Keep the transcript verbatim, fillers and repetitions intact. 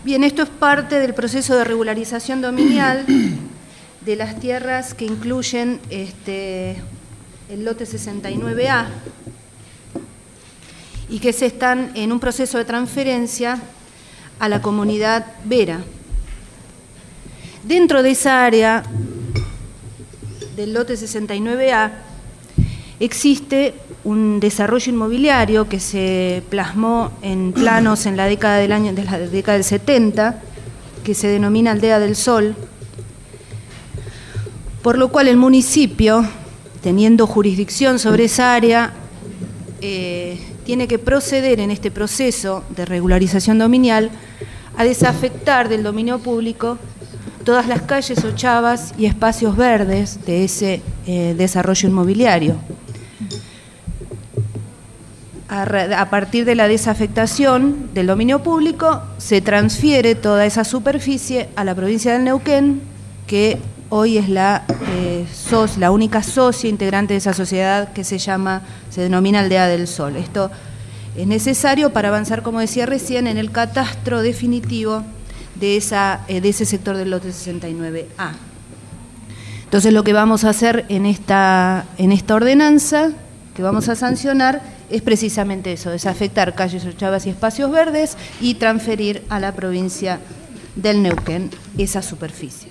Bien, esto es parte del proceso de regularización dominial de las tierras que incluyen este, el lote sesenta y nueve A y que se están en un proceso de transferencia a la comunidad Vera. Dentro de esa área del lote sesenta y nueve A existe un desarrollo inmobiliario que se plasmó en planos en la década del año de la década del setenta, que se denomina Aldea del Sol, por lo cual el municipio, teniendo jurisdicción sobre esa área, eh, tiene que proceder en este proceso de regularización dominial a desafectar del dominio público todas las calles, ochavas y espacios verdes de ese eh, desarrollo inmobiliario. A partir de la desafectación del dominio público, se transfiere toda esa superficie a la provincia del Neuquén, que hoy es la, eh, sos, la única socia integrante de esa sociedad que se llama, se denomina Aldea del Sol. Esto es necesario para avanzar, como decía recién, en el catastro definitivo de, esa, eh, de ese sector del lote sesenta y nueve A. Entonces, lo que vamos a hacer en esta, en esta ordenanza que vamos a sancionar es precisamente eso, desafectar calles, ochavas y espacios verdes y transferir a la provincia del Neuquén esa superficie.